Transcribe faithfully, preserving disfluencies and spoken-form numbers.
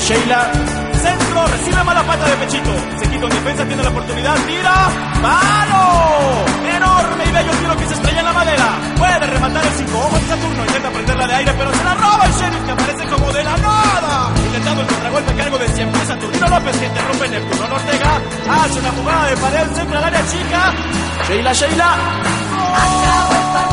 Sheila. Centro, recibe mala pata de pechito. Se quita en defensa, tiene la oportunidad, tira. ¡Palo! Enorme y bello tiro que se estrella en la madera. Puede rematar el cinco. Ojo en Saturno, intenta prenderla de aire, pero se la roba el Sheriff, que aparece como de la nada. Intentando el contragolpe a cargo de siempre Saturnino López, que interrumpe Neptuno Ortega. Hace una jugada de pared, centro al área chica. Sheila, Sheila. Acabó el partido.